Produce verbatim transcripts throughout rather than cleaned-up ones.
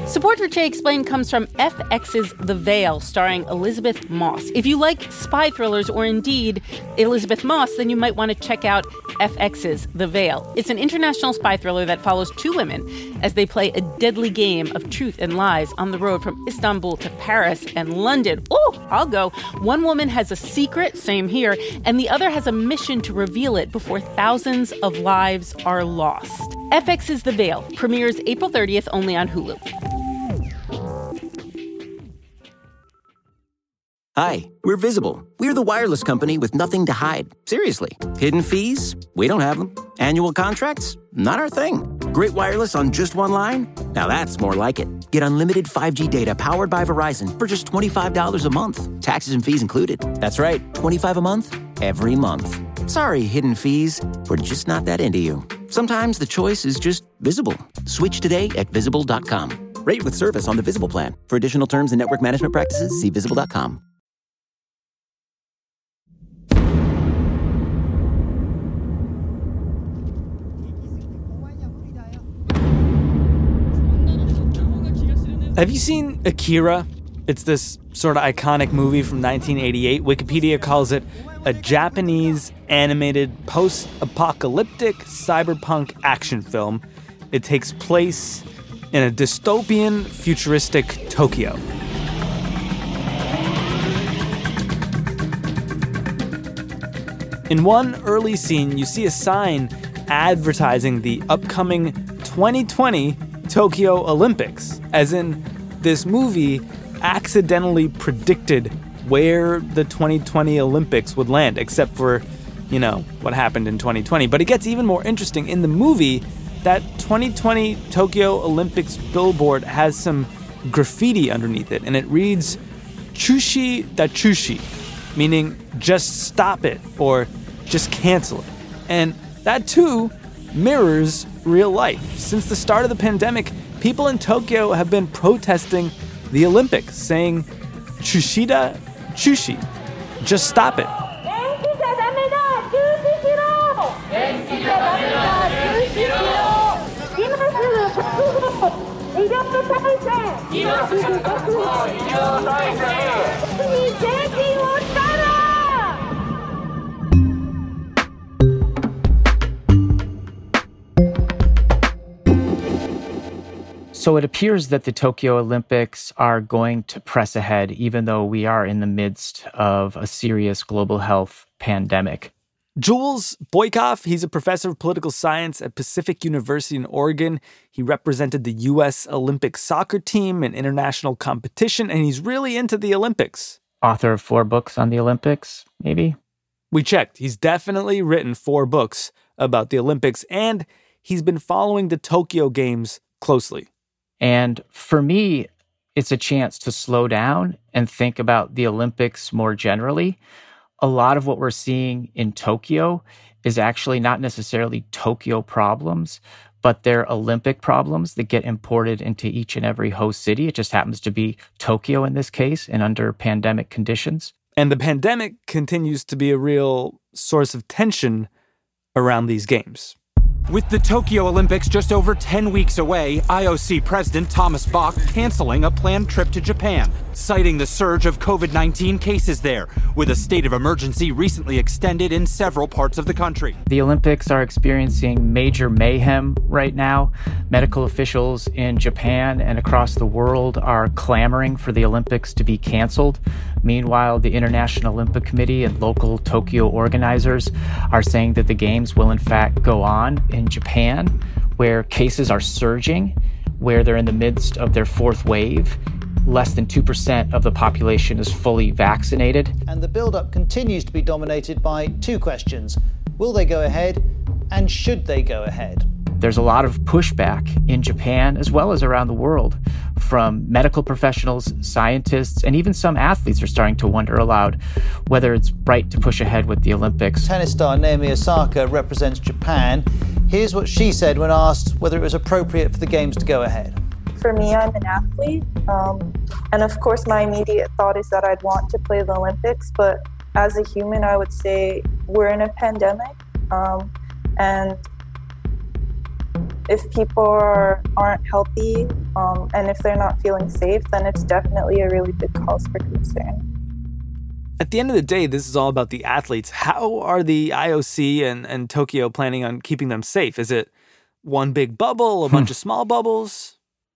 Support for Che Explained comes from F X's The Veil, starring Elizabeth Moss. If you like spy thrillers or indeed Elizabeth Moss, then you might want to check out F X's The Veil. It's an international spy thriller that follows two women as they play a deadly game of truth and lies on the road from Istanbul to Paris and London. Oh, I'll go. One woman has a secret, same here, and the other has a mission to reveal it before thousands of lives are lost. F X's The Veil premieres April thirtieth only on Hulu. Hi, we're Visible. We're the wireless company with nothing to hide. Seriously. Hidden fees? We don't have them. Annual contracts? Not our thing. Great wireless on just one line? Now that's more like it. Get unlimited five G data powered by Verizon for just twenty-five dollars a month. Taxes and fees included. That's right, twenty-five dollars a month, every month. Sorry, hidden fees. We're just not that into you. Sometimes the choice is just Visible. Switch today at visible dot com. Rate with service on the Visible plan. For additional terms and network management practices, see visible dot com. Have you seen Akira? It's this sort of iconic movie from nineteen eighty-eight. Wikipedia calls it a Japanese animated post-apocalyptic cyberpunk action film. It takes place in a dystopian, futuristic Tokyo. In one early scene, you see a sign advertising the upcoming twenty twenty Tokyo Olympics, as in this movie accidentally predicted where the twenty twenty Olympics would land, except for, you know, what happened in twenty twenty. But it gets even more interesting. In the movie, that twenty twenty Tokyo Olympics billboard has some graffiti underneath it, and it reads, Chushi da Chushi, meaning just stop it or just cancel it. And that too mirrors real life. Since the start of the pandemic, people in Tokyo have been protesting the Olympics, saying Chushida Chushi, just stop it. So it appears that the Tokyo Olympics are going to press ahead, even though we are in the midst of a serious global health pandemic. Jules Boykoff, he's a professor of political science at Pacific University in Oregon. He represented the U S Olympic soccer team in international competition, and he's really into the Olympics. Author of four books on the Olympics, maybe? We checked. He's definitely written four books about the Olympics, and he's been following the Tokyo Games closely. And for me, it's a chance to slow down and think about the Olympics more generally. A lot of what we're seeing in Tokyo is actually not necessarily Tokyo problems, but they're Olympic problems that get imported into each and every host city. It just happens to be Tokyo in this case and under pandemic conditions. And the pandemic continues to be a real source of tension around these games. With the Tokyo Olympics just over ten weeks away, I O C President Thomas Bach canceling a planned trip to Japan, citing the surge of covid nineteen cases there, with a state of emergency recently extended in several parts of the country. The Olympics are experiencing major mayhem right now. Medical officials in Japan and across the world are clamoring for the Olympics to be canceled. Meanwhile, the International Olympic Committee and local Tokyo organizers are saying that the games will in fact go on in Japan, where cases are surging, where they're in the midst of their fourth wave. Less than two percent of the population is fully vaccinated. And the build-up continues to be dominated by two questions. Will they go ahead, and should they go ahead? There's a lot of pushback in Japan, as well as around the world, from medical professionals, scientists, and even some athletes are starting to wonder aloud whether it's right to push ahead with the Olympics. Tennis star Naomi Osaka represents Japan. Here's what she said when asked whether it was appropriate for the games to go ahead. For me, I'm an athlete, um, and of course my immediate thought is that I'd want to play the Olympics, but as a human, I would say we're in a pandemic, um, and if people are, aren't healthy um, and if they're not feeling safe, then it's definitely a really big cause for concern. At the end of the day, this is all about the athletes. How are the I O C and, and Tokyo planning on keeping them safe? Is it one big bubble, a bunch of small bubbles?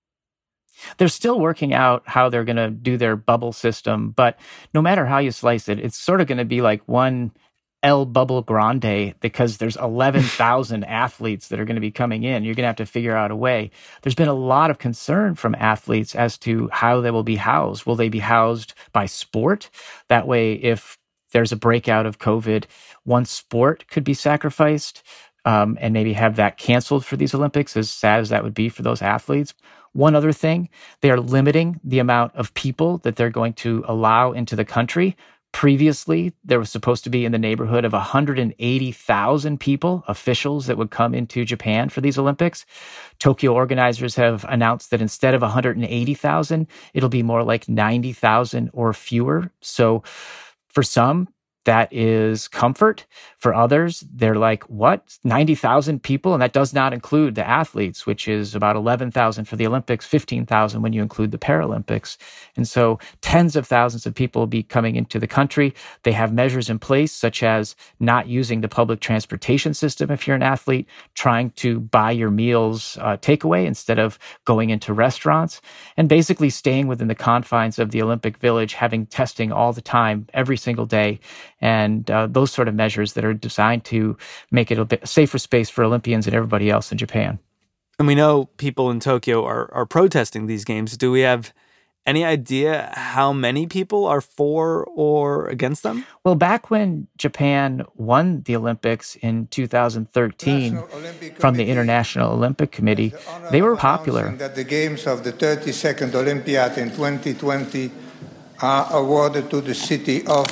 They're still working out how they're going to do their bubble system, but no matter how you slice it, it's sort of going to be like one El Bubble Grande because there's eleven thousand athletes that are going to be coming in. You're going to have to figure out a way. There's been a lot of concern from athletes as to how they will be housed. Will they be housed by sport? That way, if there's a breakout of COVID, one sport could be sacrificed um, and maybe have that canceled for these Olympics, as sad as that would be for those athletes. One other thing, they are limiting the amount of people that they're going to allow into the country. Previously, there was supposed to be in the neighborhood of one hundred eighty thousand people, officials that would come into Japan for these Olympics. Tokyo organizers have announced that instead of one hundred eighty thousand, it'll be more like ninety thousand or fewer. So for some, that is comfort. For others, they're like, what? ninety thousand people? And that does not include the athletes, which is about eleven thousand for the Olympics, fifteen thousand when you include the Paralympics. And so tens of thousands of people will be coming into the country. They have measures in place, such as not using the public transportation system if you're an athlete, trying to buy your meals uh, takeaway instead of going into restaurants, and basically staying within the confines of the Olympic Village, having testing all the time, every single day. And uh, those sort of measures that are designed to make it a bit safer space for Olympians and everybody else in Japan. And we know people in Tokyo are, are protesting these games. Do we have any idea how many people are for or against them? Well, back when Japan won the Olympics in two thousand thirteen from the International Olympic Committee, they were popular. That the games of the thirty-second Olympiad in twenty twenty are awarded to the city of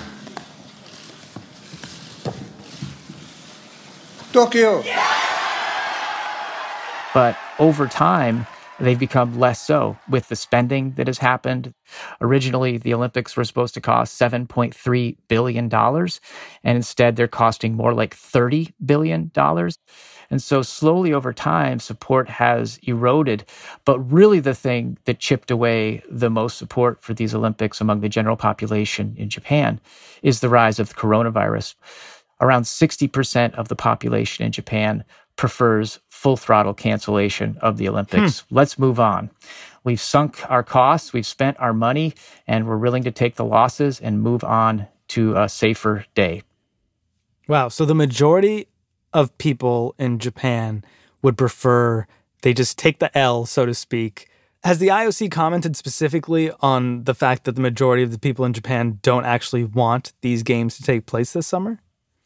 Tokyo. But over time, they've become less so with the spending that has happened. Originally, the Olympics were supposed to cost seven point three billion dollars, and instead they're costing more like thirty billion dollars. And so slowly over time, support has eroded. But really the thing that chipped away the most support for these Olympics among the general population in Japan is the rise of the coronavirus. Around sixty percent of the population in Japan prefers full throttle cancellation of the Olympics. Hmm. Let's move on. We've sunk our costs, we've spent our money, and we're willing to take the losses and move on to a safer day. Wow. So the majority of people in Japan would prefer they just take the L, so to speak. Has the I O C commented specifically on the fact that the majority of the people in Japan don't actually want these games to take place this summer?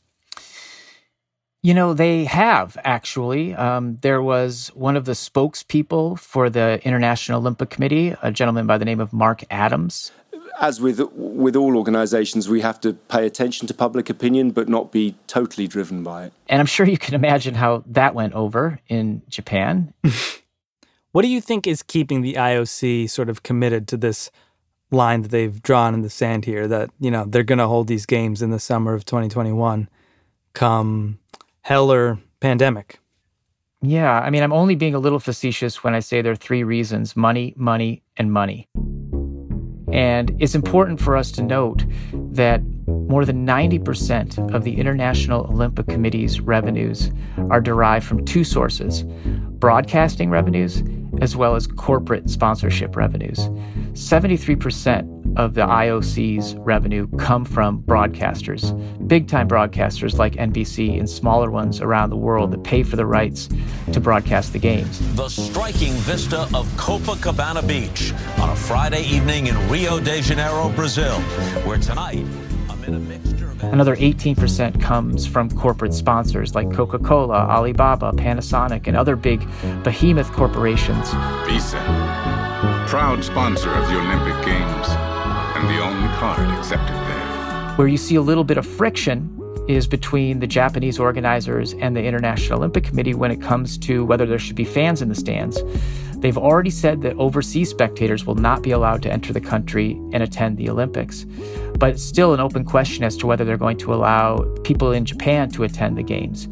You know, they have, actually. Um, there was one of the spokespeople for the International Olympic Committee, a gentleman by the name of Mark Adams. As with with all organizations, we have to pay attention to public opinion, but not be totally driven by it. And I'm sure you can imagine how that went over in Japan. What do you think is keeping the I O C sort of committed to this line that they've drawn in the sand here, that, you know, they're going to hold these games in the summer of twenty twenty-one, come hell or pandemic? Yeah, I mean, I'm only being a little facetious when I say there are three reasons: money, money, and money. And it's important for us to note that more than ninety percent of the International Olympic Committee's revenues are derived from two sources: broadcasting revenues as well as corporate sponsorship revenues. seventy-three percent of the I O C's revenue come from broadcasters, big-time broadcasters like N B C and smaller ones around the world that pay for the rights to broadcast the games. The striking vista of Copacabana Beach on a Friday evening in Rio de Janeiro, Brazil, where tonight, amid a mixture of... Another eighteen percent comes from corporate sponsors like Coca-Cola, Alibaba, Panasonic, and other big behemoth corporations. Visa, proud sponsor of the Olympic Games, and the only card accepted there. Where you see a little bit of friction is between the Japanese organizers and the International Olympic Committee when it comes to whether there should be fans in the stands. They've already said that overseas spectators will not be allowed to enter the country and attend the Olympics. But it's still an open question as to whether they're going to allow people in Japan to attend the games.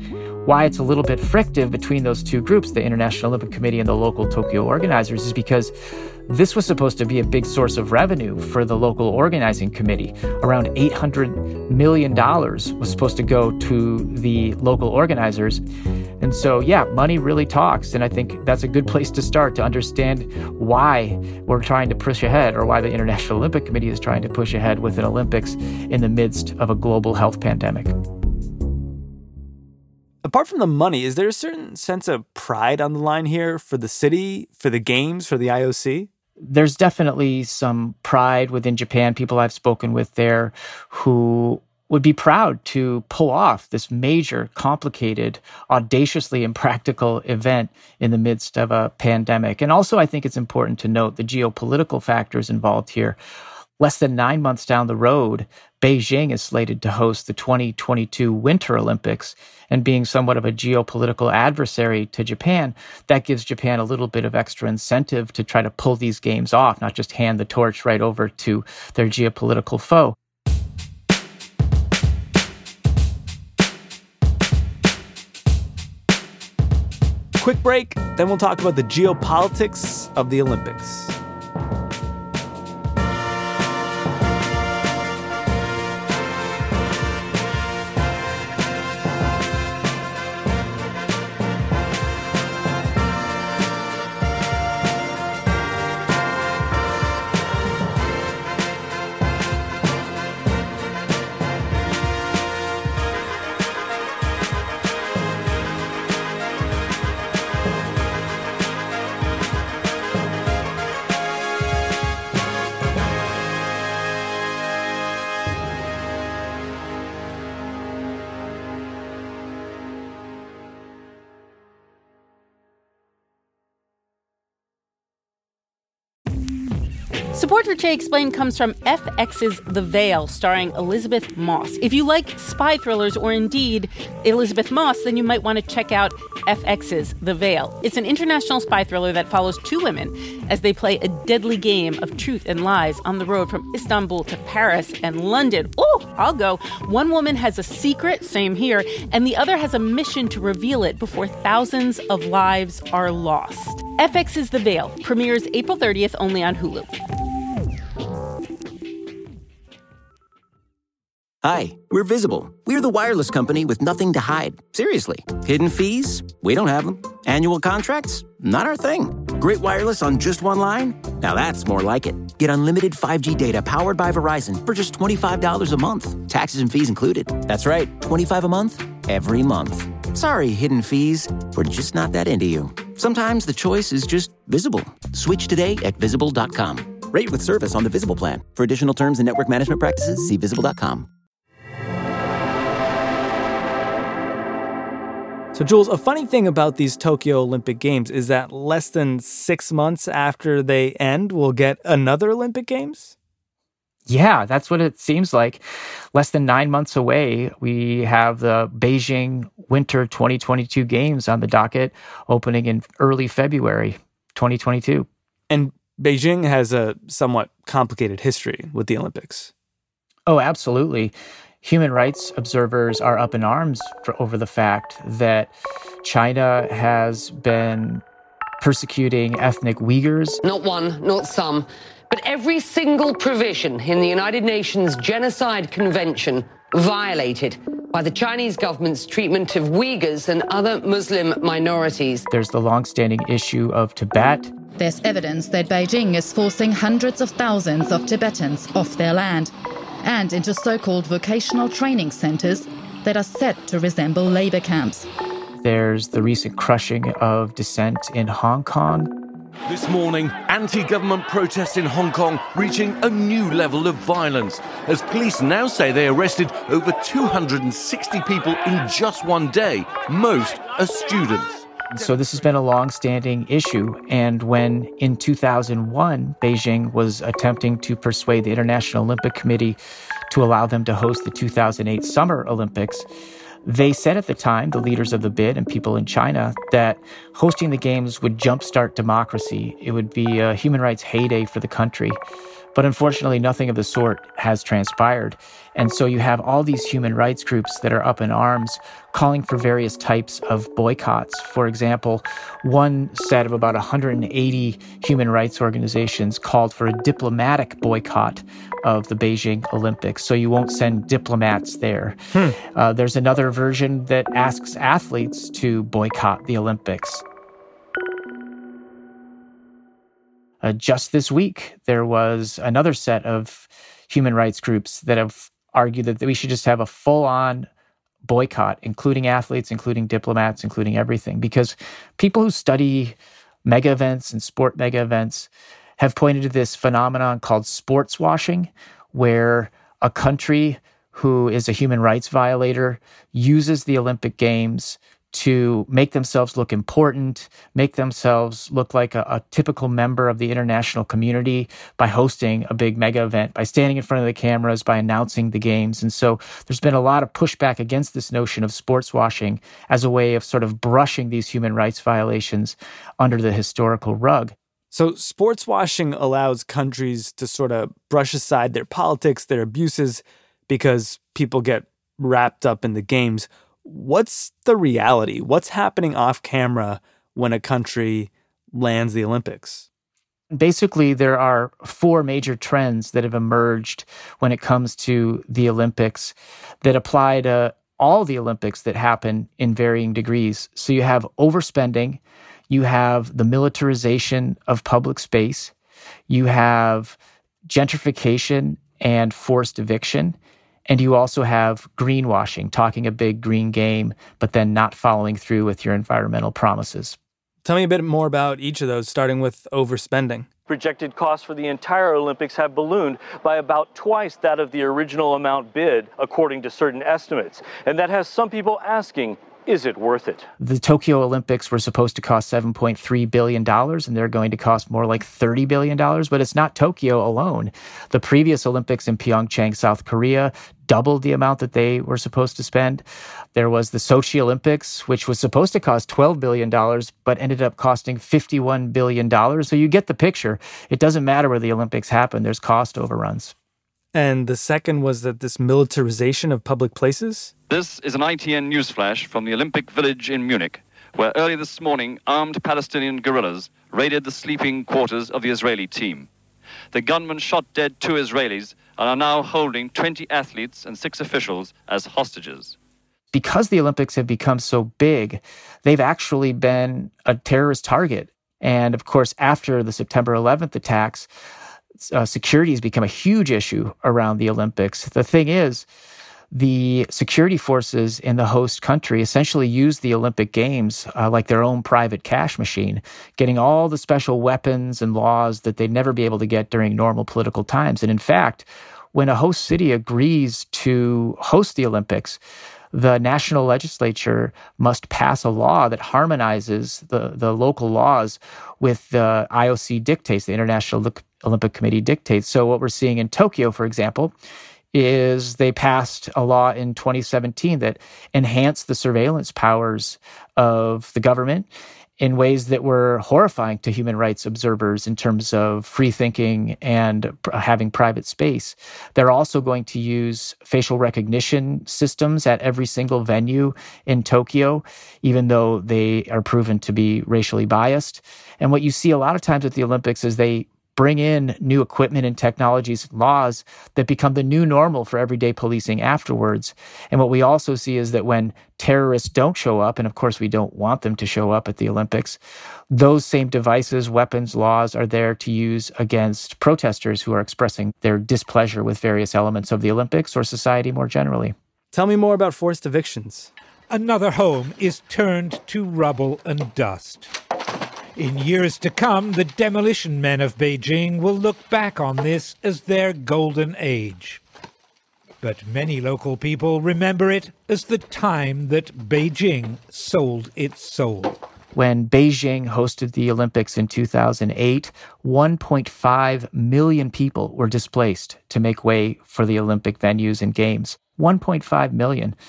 Why it's a little bit frictive between those two groups, the International Olympic Committee and the local Tokyo organizers, is because this was supposed to be a big source of revenue for the local organizing committee. Around eight hundred million dollars was supposed to go to the local organizers. And so, yeah, money really talks. And I think that's a good place to start to understand why we're trying to push ahead, or why the International Olympic Committee is trying to push ahead with an Olympics in the midst of a global health pandemic. Apart from the money, is there a certain sense of pride on the line here for the city, for the games, for the I O C? There's definitely some pride within Japan, people I've spoken with there who would be proud to pull off this major, complicated, audaciously impractical event in the midst of a pandemic. And also, I think it's important to note the geopolitical factors involved here. Less than nine months down the road, Beijing is slated to host the twenty twenty-two Winter Olympics, and being somewhat of a geopolitical adversary to Japan, that gives Japan a little bit of extra incentive to try to pull these games off, not just hand the torch right over to their geopolitical foe. Quick break, then we'll talk about the geopolitics of the Olympics. Support for Che Explained comes from F X's The Veil, starring Elizabeth Moss. If you like spy thrillers or indeed Elizabeth Moss, then you might want to check out F X's The Veil. It's an international spy thriller that follows two women as they play a deadly game of truth and lies on the road from Istanbul to Paris and London. Oh, I'll go. One woman has a secret, same here, and the other has a mission to reveal it before thousands of lives are lost. F X's The Veil premieres April thirtieth only on Hulu. Hi, we're Visible. We're the wireless company with nothing to hide. Seriously. Hidden fees? We don't have them. Annual contracts? Not our thing. Great wireless on just one line? Now that's more like it. Get unlimited five G data powered by Verizon for just twenty-five dollars a month. Taxes and fees included. That's right, twenty-five dollars a month, every month. Sorry, hidden fees. We're just not that into you. Sometimes the choice is just Visible. Switch today at visible dot com. Rate with service on the Visible plan. For additional terms and network management practices, see visible dot com. So, Jules, a funny thing about these Tokyo Olympic Games is that less than six months after they end, we'll get another Olympic Games? Yeah, that's what it seems like. Less than nine months away, we have the Beijing Winter twenty twenty-two Games on the docket, opening in early February twenty twenty-two. And Beijing has a somewhat complicated history with the Olympics. Oh, absolutely. Human rights observers are up in arms for, over the fact that China has been persecuting ethnic Uyghurs. Not one, not some, but every single provision in the United Nations Genocide Convention violated by the Chinese government's treatment of Uyghurs and other Muslim minorities. There's the longstanding issue of Tibet. There's evidence that Beijing is forcing hundreds of thousands of Tibetans off their land and into so-called vocational training centers that are set to resemble labor camps. There's the recent crushing of dissent in Hong Kong. This morning, anti-government protests in Hong Kong reaching a new level of violence, as police now say they arrested over two hundred sixty people in just one day, most are students. So this has been a long-standing issue, and when in two thousand one, Beijing was attempting to persuade the International Olympic Committee to allow them to host the two thousand eight Summer Olympics, they said at the time, the leaders of the bid and people in China, that hosting the Games would jumpstart democracy. It would be a human rights heyday for the country. But unfortunately, nothing of the sort has transpired. And so you have all these human rights groups that are up in arms calling for various types of boycotts. For example, one set of about one hundred eighty human rights organizations called for a diplomatic boycott of the Beijing Olympics. So you won't send diplomats there. Hmm. Uh, there's another version that asks athletes to boycott the Olympics. Uh, just this week, there was another set of human rights groups that have argued that we should just have a full-on boycott, including athletes, including diplomats, including everything. Because people who study mega events and sport mega events have pointed to this phenomenon called sports washing, where a country who is a human rights violator uses the Olympic Games to make themselves look important, make themselves look like a, a typical member of the international community by hosting a big mega event, by standing in front of the cameras, by announcing the games. And so there's been a lot of pushback against this notion of sports washing as a way of sort of brushing these human rights violations under the historical rug. So sports washing allows countries to sort of brush aside their politics, their abuses, because people get wrapped up in the games. What's the reality? What's happening off camera when a country lands the Olympics? Basically, there are four major trends that have emerged when it comes to the Olympics that apply to all the Olympics that happen in varying degrees. So you have overspending, you have the militarization of public space, you have gentrification and forced eviction, and you also have greenwashing, talking a big green game, but then not following through with your environmental promises. Tell me a bit more about each of those, starting with overspending. Projected costs for the entire Olympics have ballooned by about twice that of the original amount bid, according to certain estimates. And that has some people asking, is it worth it? The Tokyo Olympics were supposed to cost seven point three billion dollars, and they're going to cost more like thirty billion dollars. But it's not Tokyo alone. The previous Olympics in Pyeongchang, South Korea, doubled the amount that they were supposed to spend. There was the Sochi Olympics, which was supposed to cost twelve billion dollars, but ended up costing fifty-one billion dollars. So you get the picture. It doesn't matter where the Olympics happen. There's cost overruns. And the second was that this militarization of public places? This is an I T N newsflash from the Olympic Village in Munich, where early this morning, armed Palestinian guerrillas raided the sleeping quarters of the Israeli team. The gunmen shot dead two Israelis and are now holding twenty athletes and six officials as hostages. Because the Olympics have become so big, they've actually been a terrorist target. And of course, after the September eleventh attacks, uh, security has become a huge issue around the Olympics. The thing is, the security forces in the host country essentially use the Olympic Games uh, like their own private cash machine, getting all the special weapons and laws that they'd never be able to get during normal political times. And in fact, when a host city agrees to host the Olympics, the national legislature must pass a law that harmonizes the, the local laws with the I O C dictates, the International Olympic Committee dictates. So what we're seeing in Tokyo, for example, is they passed a law in twenty seventeen that enhanced the surveillance powers of the government in ways that were horrifying to human rights observers in terms of free thinking and having private space. They're also going to use facial recognition systems at every single venue in Tokyo, even though they are proven to be racially biased. And what you see a lot of times at the Olympics is they bring in new equipment and technologies and laws that become the new normal for everyday policing afterwards. And what we also see is that when terrorists don't show up, and of course we don't want them to show up at the Olympics, those same devices, weapons, laws are there to use against protesters who are expressing their displeasure with various elements of the Olympics or society more generally. Tell me more about forced evictions. Another home is turned to rubble and dust. In years to come, the demolition men of Beijing will look back on this as their golden age. But many local people remember it as the time that Beijing sold its soul. When Beijing hosted the Olympics in two thousand eight, one point five million people were displaced to make way for the Olympic venues and games. one point five million.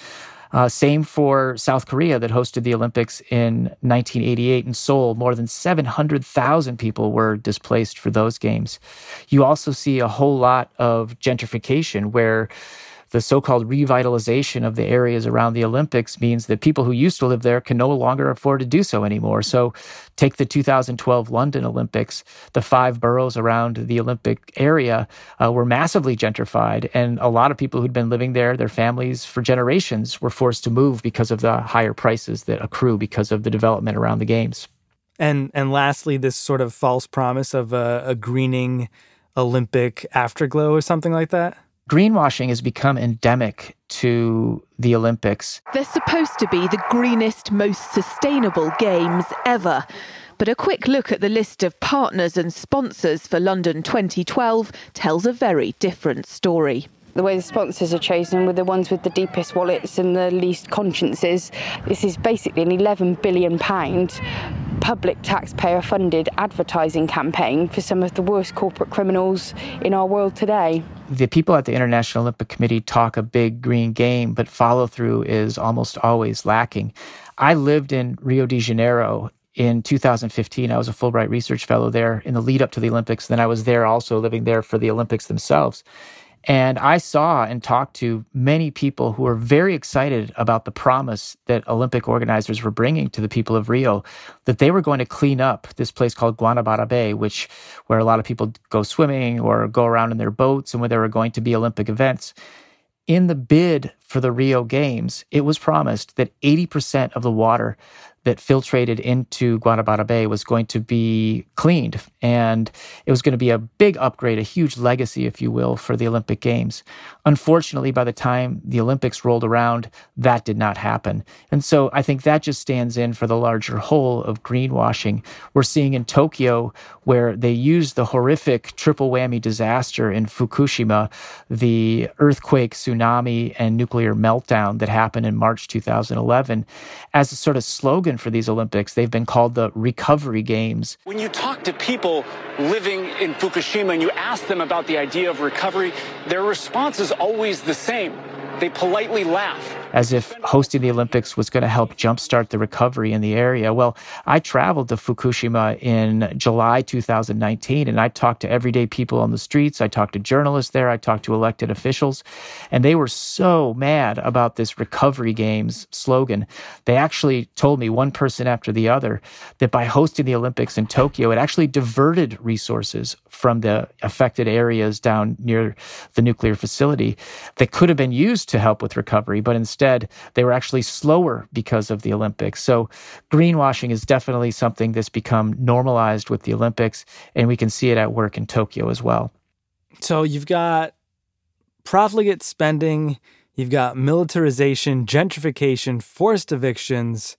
Uh, same for South Korea that hosted the Olympics in nineteen eighty-eight in Seoul. More than seven hundred thousand people were displaced for those games. You also see a whole lot of gentrification where the so-called revitalization of the areas around the Olympics means that people who used to live there can no longer afford to do so anymore. So take the two thousand twelve London Olympics. The five boroughs around the Olympic area uh, were massively gentrified, and a lot of people who'd been living there, their families for generations, were forced to move because of the higher prices that accrue because of the development around the games. And and lastly, this sort of false promise of a, a greening Olympic afterglow or something like that? Greenwashing has become endemic to the Olympics. They're supposed to be the greenest, most sustainable games ever. But a quick look at the list of partners and sponsors for London twenty twelve tells a very different story. The way the sponsors are chosen were the ones with the deepest wallets and the least consciences. This is basically an eleven billion pounds public taxpayer-funded advertising campaign for some of the worst corporate criminals in our world today. The people at the International Olympic Committee talk a big green game, but follow-through is almost always lacking. I lived in Rio de Janeiro in two thousand fifteen. I was a Fulbright Research Fellow there in the lead up to the Olympics. Then I was there also living there for the Olympics themselves. And I saw and talked to many people who were very excited about the promise that Olympic organizers were bringing to the people of Rio, that they were going to clean up this place called Guanabara Bay, which where a lot of people go swimming or go around in their boats, and where there were going to be Olympic events. In the bid for the Rio Games, it was promised that eighty percent of the water that filtrated into Guanabara Bay was going to be cleaned. And it was going to be a big upgrade, a huge legacy, if you will, for the Olympic Games. Unfortunately, by the time the Olympics rolled around, that did not happen. And so I think that just stands in for the larger whole of greenwashing. We're seeing in Tokyo, where they used the horrific triple whammy disaster in Fukushima, the earthquake, tsunami, and nuclear meltdown that happened in March two thousand eleven, as a sort of slogan for these Olympics. They've been called the Recovery Games. When you talk to people living in Fukushima and you ask them about the idea of recovery, their response is always the same. They politely laugh. As if hosting the Olympics was going to help jumpstart the recovery in the area. Well, I traveled to Fukushima in July two thousand nineteen, and I talked to everyday people on the streets. I talked to journalists there. I talked to elected officials, and they were so mad about this Recovery Games slogan. They actually told me, one person after the other, that by hosting the Olympics in Tokyo, it actually diverted resources from the affected areas down near the nuclear facility that could have been used to help with recovery, but instead they were actually slower because of the Olympics. So greenwashing is definitely something that's become normalized with the Olympics, and we can see it at work in Tokyo as well. So you've got profligate spending, you've got militarization, gentrification, forced evictions,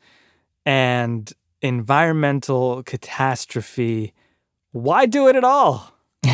and environmental catastrophe. Why do it at all?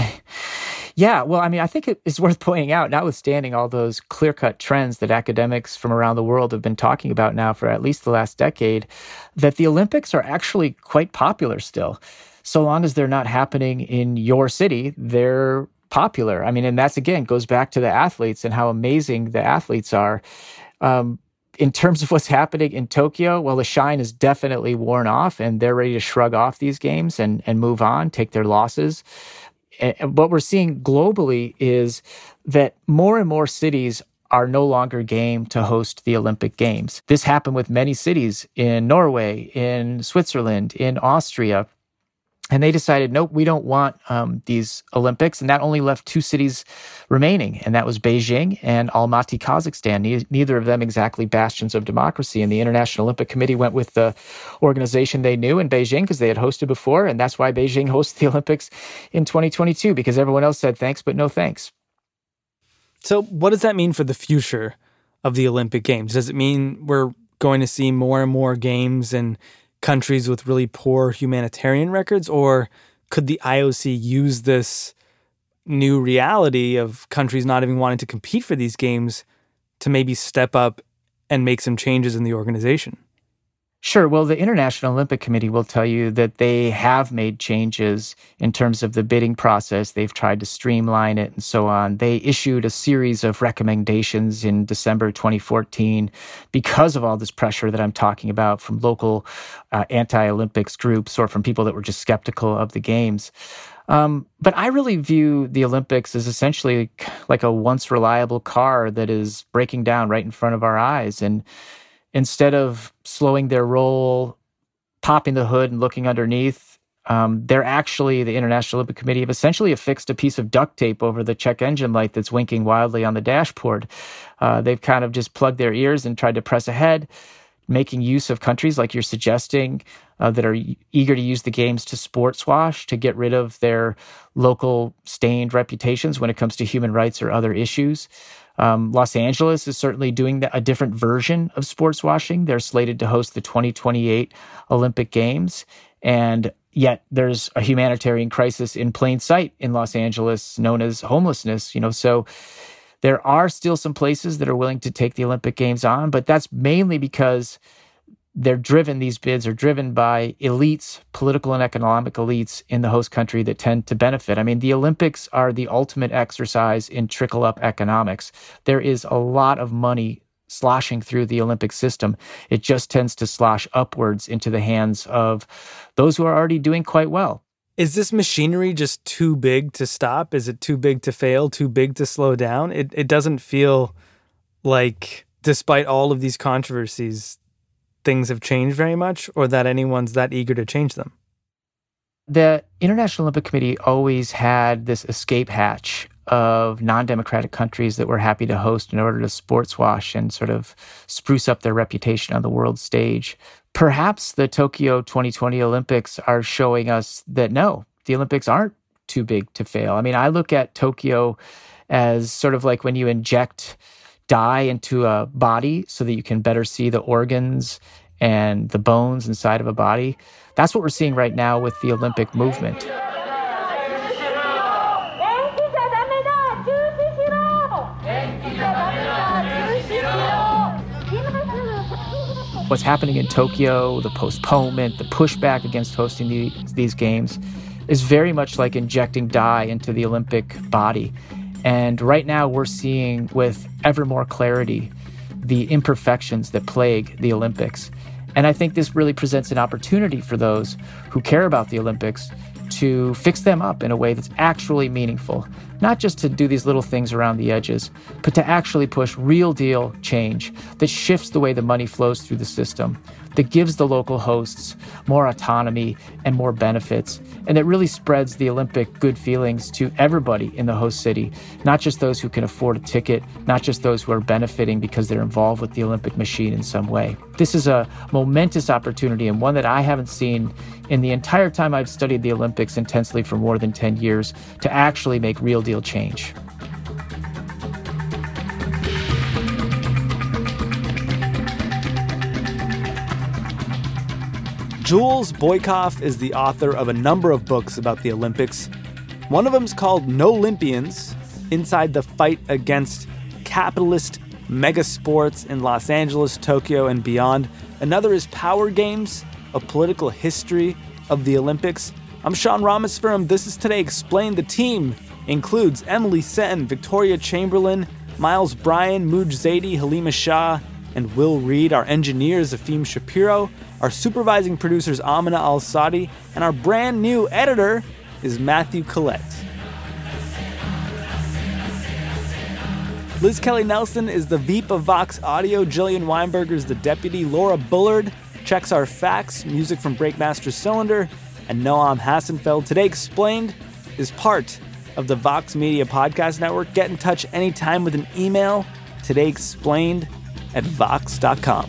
Yeah, well, I mean, I think it is worth pointing out, notwithstanding all those clear-cut trends that academics from around the world have been talking about now for at least the last decade, that the Olympics are actually quite popular still. So long as they're not happening in your city, they're popular. I mean, and that's, again, goes back to the athletes and how amazing the athletes are. Um, in terms of what's happening in Tokyo, well, the shine is definitely worn off, and they're ready to shrug off these games and, and move on, take their losses. And what we're seeing globally is that more and more cities are no longer game to host the Olympic Games. This happened with many cities in Norway, in Switzerland, in Austria. And they decided, nope, we don't want um, these Olympics. And that only left two cities remaining. And that was Beijing and Almaty, Kazakhstan. Ne- neither of them exactly bastions of democracy. And the International Olympic Committee went with the organization they knew in Beijing because they had hosted before. And that's why Beijing hosts the Olympics in twenty twenty-two, because everyone else said thanks, but no thanks. So what does that mean for the future of the Olympic Games? Does it mean we're going to see more and more games and countries with really poor humanitarian records, or could the I O C use this new reality of countries not even wanting to compete for these games to maybe step up and make some changes in the organization? Sure. Well, the International Olympic Committee will tell you that they have made changes in terms of the bidding process. They've tried to streamline it and so on. They issued a series of recommendations in December twenty fourteen because of all this pressure that I'm talking about from local uh, anti-Olympics groups or from people that were just skeptical of the games. Um, but I really view the Olympics as essentially like a once reliable car that is breaking down right in front of our eyes. And instead of slowing their roll, popping the hood and looking underneath, um, they're actually, the International Olympic Committee have essentially affixed a piece of duct tape over the check engine light that's winking wildly on the dashboard. Uh, they've kind of just plugged their ears and tried to press ahead, making use of countries like you're suggesting uh, that are eager to use the games to sports wash, to get rid of their local stained reputations when it comes to human rights or other issues. Um, Los Angeles is certainly doing a different version of sports washing. They're slated to host the twenty twenty-eight Olympic Games. And yet there's a humanitarian crisis in plain sight in Los Angeles known as homelessness. You know, so there are still some places that are willing to take the Olympic Games on, but that's mainly because they're driven, these bids are driven by elites, political and economic elites in the host country that tend to benefit. I mean, the Olympics are the ultimate exercise in trickle-up economics. There is a lot of money sloshing through the Olympic system. It just tends to slosh upwards into the hands of those who are already doing quite well. Is this machinery just too big to stop? Is it too big to fail, too big to slow down? It it doesn't feel like, despite all of these controversies, things have changed very much, or that anyone's that eager to change them. The International Olympic Committee always had this escape hatch of non-democratic countries that were happy to host in order to sports wash and sort of spruce up their reputation on the world stage. Perhaps the Tokyo twenty twenty Olympics are showing us that no, the Olympics aren't too big to fail. I mean, I look at Tokyo as sort of like when you inject dye into a body so that you can better see the organs and the bones inside of a body. That's what we're seeing right now with the Olympic movement. What's happening in Tokyo, the postponement, the pushback against hosting the, these games is very much like injecting dye into the Olympic body. And right now we're seeing with ever more clarity the imperfections that plague the Olympics. And I think this really presents an opportunity for those who care about the Olympics to fix them up in a way that's actually meaningful, not just to do these little things around the edges, but to actually push real deal change that shifts the way the money flows through the system, that gives the local hosts more autonomy and more benefits, and that really spreads the Olympic good feelings to everybody in the host city, not just those who can afford a ticket, not just those who are benefiting because they're involved with the Olympic machine in some way. This is a momentous opportunity, and one that I haven't seen in the entire time I've studied the Olympics intensely for more than ten years, to actually make real deal change. Jules Boykoff is the author of a number of books about the Olympics. One of them's called No Olympians, Inside the Fight Against Capitalist Megasports in Los Angeles, Tokyo, and Beyond. Another is Power Games, A Political History of the Olympics. I'm Sean Rameswaram. This is Today Explained. The team includes Emily Sen, Victoria Chamberlain, Miles Bryan, Mooj Zadie, Halima Shah, and Will Reed. Our engineers, Afim Shapiro. Our supervising producers, Amina Al-Sadi. And our brand new editor is Matthew Collette. Liz Kelly Nelson is the V P of Vox Audio. Jillian Weinberger is the deputy. Laura Bullard checks our facts. Music from Breakmaster Cylinder. And Noam Hassenfeld. Today Explained is part of the Vox Media Podcast Network. Get in touch anytime with an email. Today Explained at vox dot com.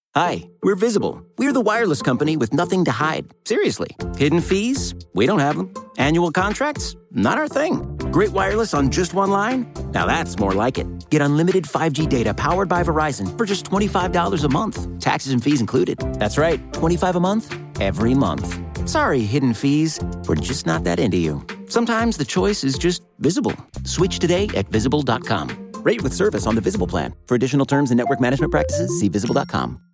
Hi, we're Visible. We're the wireless company with nothing to hide. Seriously. Hidden fees? We don't have them. Annual contracts? Not our thing. Great wireless on just one line? Now that's more like it. Get unlimited five G data powered by Verizon for just twenty-five dollars a month. Taxes and fees included. That's right, twenty-five dollars a month, every month. Sorry, hidden fees. We're just not that into you. Sometimes the choice is just Visible. Switch today at visible dot com. Rate with service on the Visible plan. For additional terms and network management practices, see visible dot com.